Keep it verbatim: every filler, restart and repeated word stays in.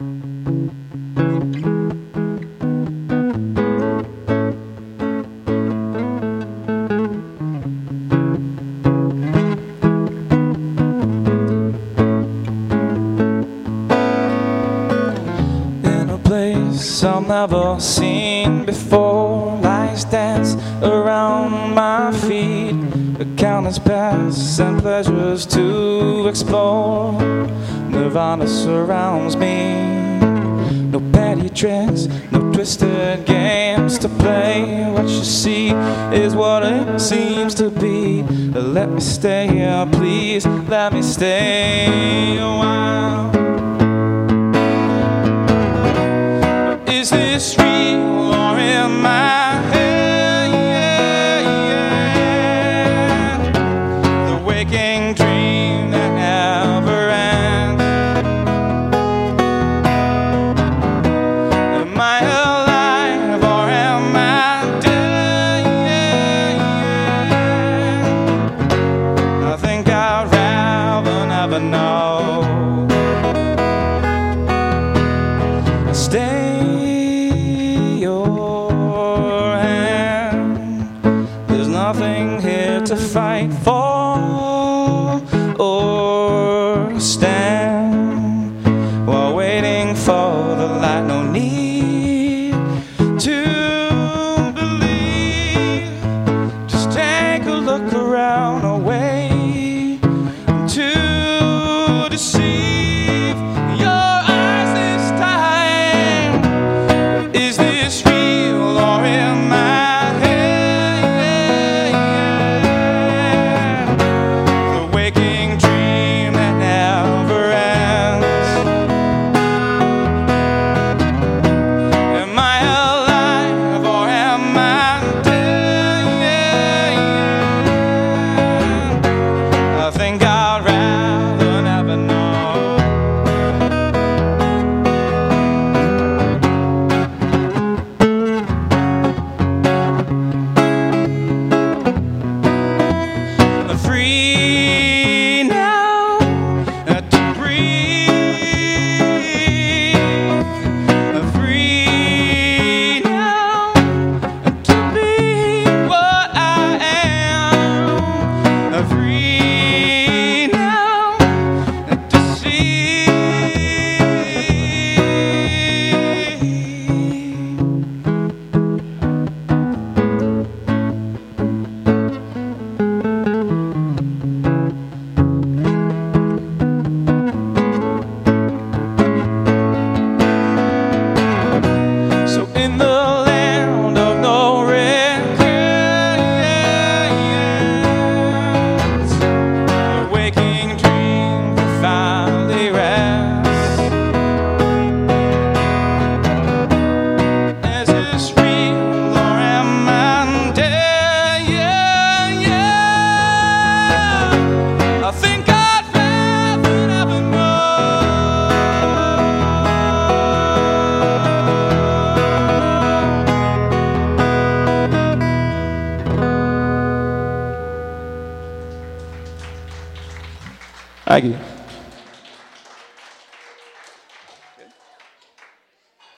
I've never seen before, lights dance around my feet, the countless paths and pleasures to explore. Nirvana surrounds me, no petty tricks, no twisted games to play. What you see is what it seems to be. Let me stay here, please, let me stay a while. Is this real or in my head? The waking dream that never ends. Am I alive or am I dead? I think I'd rather never know. Stay nothing here to fight for or stand while waiting for the light. No need to believe, just take a look around, no way to deceive your eyes this time. Is this real or am I? Free now to breathe, free now to be what I am, free now to see. Thank you.